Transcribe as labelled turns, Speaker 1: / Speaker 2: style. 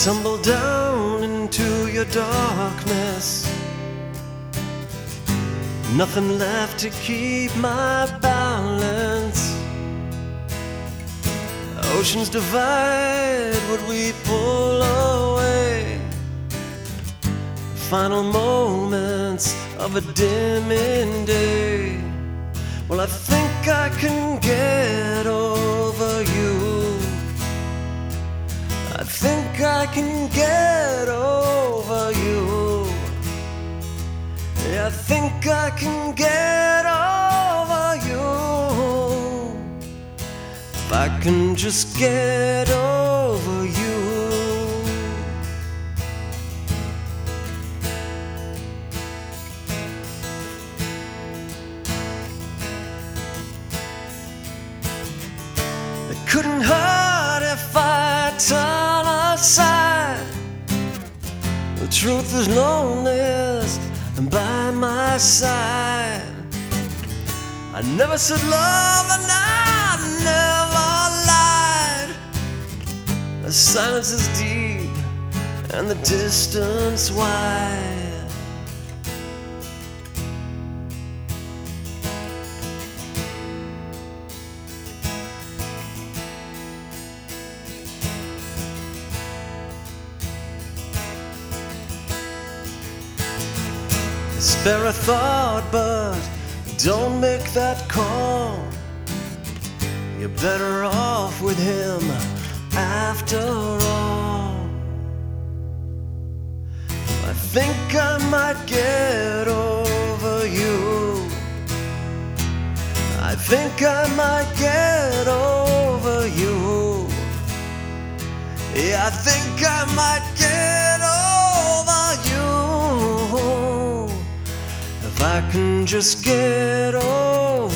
Speaker 1: tumble down into your darkness. Nothing left to keep my balance. Oceans divide what we pull away. Final moments of a dimming day. Well, I think I can get over you. I think I can get over you. Yeah, I think I can get over you. If I can just get over you. It couldn't hurt if I turn aside. The truth is loneliest and by my side. I never said love and I never lied. The silence is deep and the distance wide. Spare a thought, but don't make that call. You're better off with him after all. I think I might get over you. I think I might get over you. Yeah, I think I might get over you. If I can just get over